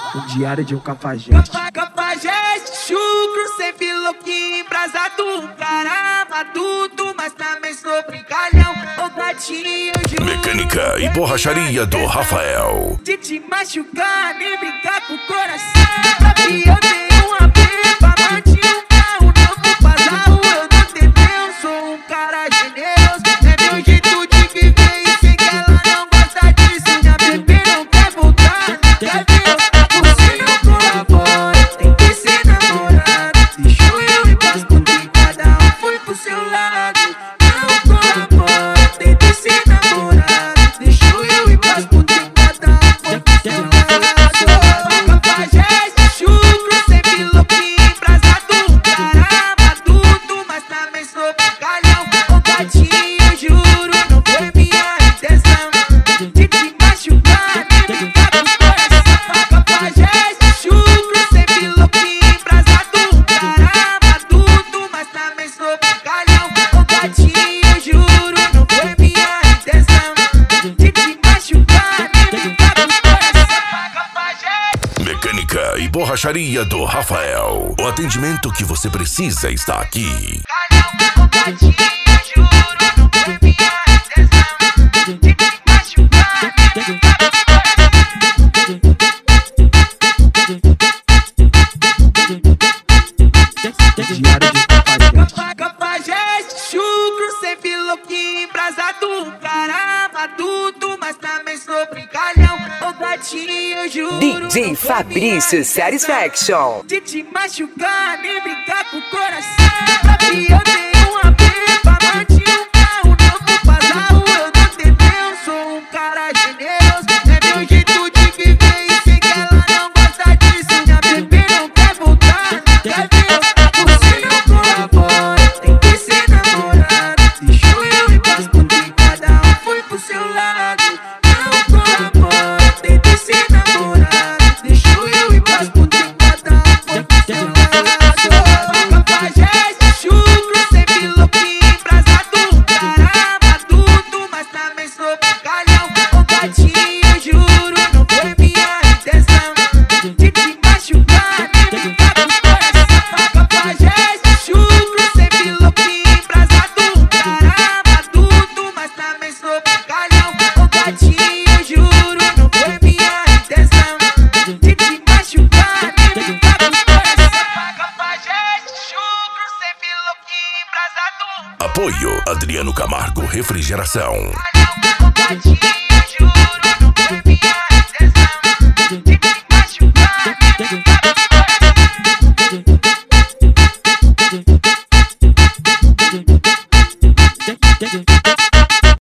O diário de um cafajeste. Cafajeste, chucro, sempre louquinho, embrasado. Cara matuto, mas também sou brincalhão. Ô gatinho, juro. Mecânica e borracharia do Rafael. De te machucar, nem brincar com o coração. Papi, eu tenho uma pipa, mande um carro novo pra rua. Eu não entendeu, sou um cara generoso. É meu jeito de viver e sei que ela não gosta disso. Minha bebê não quer voltar, quer ver você não colabora. Tem que ser namorado. Deixa eu ir pras putas, cada um foi pro seu lado. Não colabora, tem que ser namorado. Deixa eu ir pras putas, cada um foi pro seu lado. Cafajeste, chucro, sempre louquinho, embrasado. Cara matuto, mas também sou brincalhão. Ô gatinho, juro, não foi minha intenção de te machucar, nem brincar com o coração. Cafajeste, chucro, sempre louquinho, embrasado. Cara matuto, mas também sou brincalhão. Ô gatinho, juro, não foi minha intenção de te machucar, nem brincar com o coração. Cafajeste. Mecânica e borracharia do Rafael. O atendimento que você precisa está aqui. Ô gatinho, juro, não foi minha intenção de te machucar, nem brincar com o O diário de um cafajeste. Cafajeste, chucro, sempre louquinho, embrasado. Cara matuto, mas também sou brincalhão. Ô gatinho, juro, DJ não foi Fabrício minha Satisfaction. de te machucar, nem brincar com o coração. Papi, eu tenho uma pipa, mande um carro novo pra rua. Eu não entendeu, sou um cara generoso. É meu jeito de viver e sei que ela não gosta disso. Minha bebê não quer voltar, quer ver você não colabora. Tem que ser namorado. Deixa eu ir pras putas, cada um foi pro seu lado. Não colabora, tem que ser namorado. Deixa eu ir pras putas, cada um foi pro seu lado. Cafajeste, chucro, sempre louquinho, embrasado. Cara matuto, mas também sou brincalhão. Ô gatinho, juro, não foi minha intenção de te machucar, nem brincar com o coração. Cafajeste, chucro, sempre louquinho, embrasado. Cara matuto, mas também sou brincalhão. Ô gatinho, juro, não foi minha intenção de te machucar, nem brincar com o coração. Cafajeste, chucro, sempre louquinho, embrasado. Apoio Adriano Camargo Refrigeração. Ô gatinho,